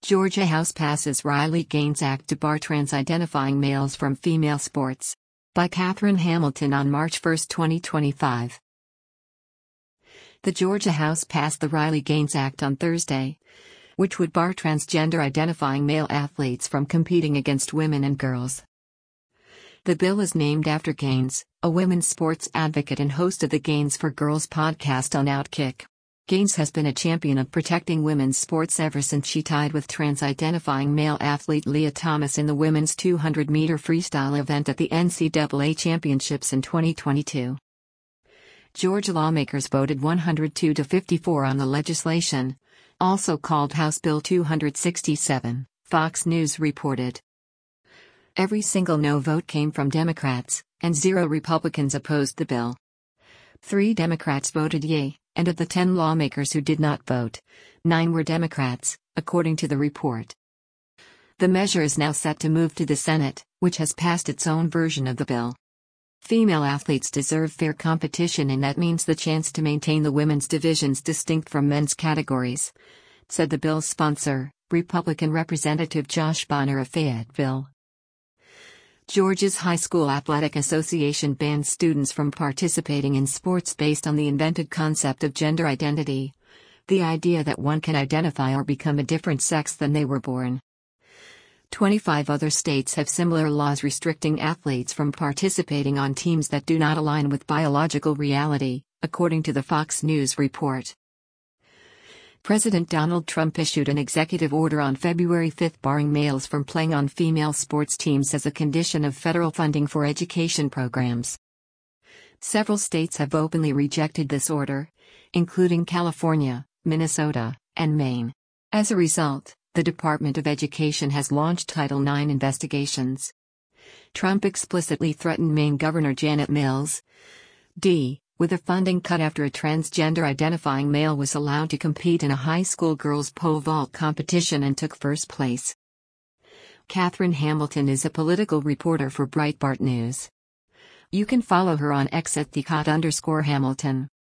Georgia House passes Riley Gaines Act to bar trans-identifying males from female sports. By Katherine Hamilton on March 1, 2025. The Georgia House passed the Riley Gaines Act on Thursday, which would bar transgender-identifying male athletes from competing against women and girls. The bill is named after Gaines, a women's sports advocate and host of the Gaines for Girls podcast on Outkick. Gaines has been a champion of protecting women's sports ever since she tied with trans-identifying male athlete Lia Thomas in the women's 200-meter freestyle event at the NCAA Championships in 2022. Georgia lawmakers voted 102 to 54 on the legislation, also called House Bill 267, Fox News reported. Every single no vote came from Democrats, and 0 Republicans opposed the bill. 3 Democrats voted yea, and of the 10 lawmakers who did not vote, 9 were Democrats, according to the report. The measure is now set to move to the Senate, which has passed its own version of the bill. Female athletes deserve fair competition, and that means the chance to maintain the women's divisions distinct from men's categories, said the bill's sponsor, Republican Representative Josh Bonner of Fayetteville. Georgia's High School Athletic Association bans students from participating in sports based on the invented concept of gender identity, the idea that one can identify or become a different sex than they were born. 25 other states have similar laws restricting athletes from participating on teams that do not align with biological reality, according to the Fox News report. President Donald Trump issued an executive order on February 5 barring males from playing on female sports teams as a condition of federal funding for education programs. Several states have openly rejected this order, including California, Minnesota, and Maine. As a result, the Department of Education has launched Title IX investigations. Trump explicitly threatened Maine Governor Janet Mills, D., with a funding cut after a transgender-identifying male was allowed to compete in a high school girls' pole vault competition and took first place. Katherine Hamilton is a political reporter for Breitbart News. You can follow her on X at @the_Hamilton.